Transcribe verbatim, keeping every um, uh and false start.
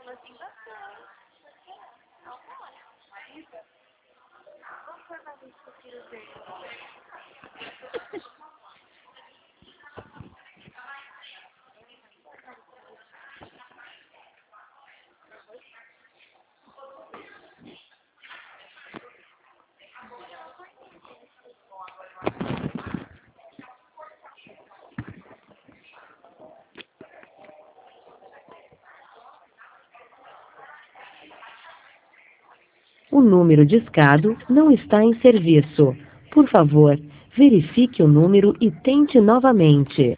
Mas tem bastante. Não pode. Qual foi a vez que eu tiro dele? O número discado não está em serviço. Por favor, verifique o número e tente novamente.